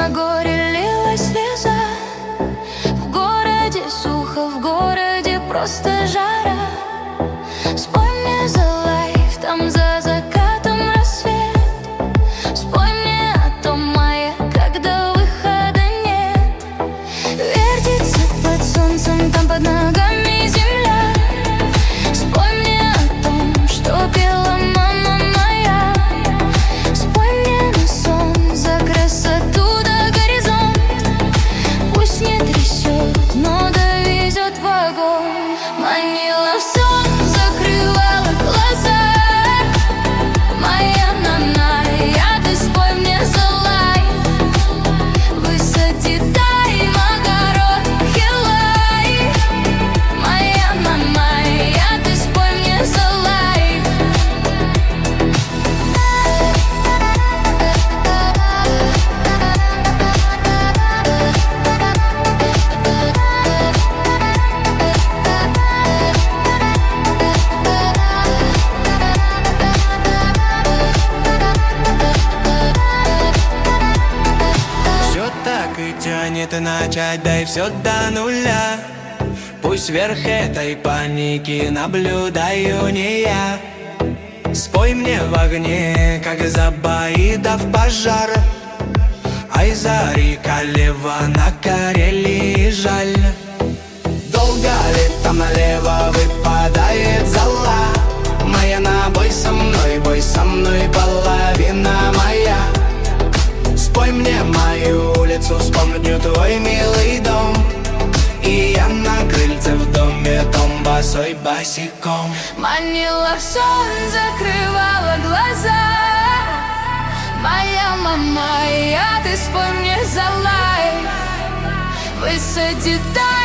на горе лилась слеза. В городе сухо, в городе просто жара. Спой мне за лайф, там за закатом рассвет. Спой мне о том мае, когда выхода нет. Вертится под солнцем, там под ногами земля. Спой мне о том, что пела мама моя. Спой мне на сон за красоту до горизонт. Пусть не трясет, но довезет в огонь. Манила в сон, закрывала глаза. Моя наная, ты спой мне за лайф. Высоти тайм, огород, хилай. Моя наная, ты спой мне за лайф. Все так и тянет начать, дай все до нуля. Пусть сверх этой паники наблюдаю не я. Спой мне в огне, как Забаидов пожар. Ай, зари Калева на Карелии жаль. Долго ли там налево выпадает зола? Моя на бой со мной, половина моя. Спой мне мою улицу, вспомню твой милый дом. И я на крыльце в доме том босой босиком. Манила в сон, закрывала глаза. Моя мама, я, ты спой мне за лайф. Высоти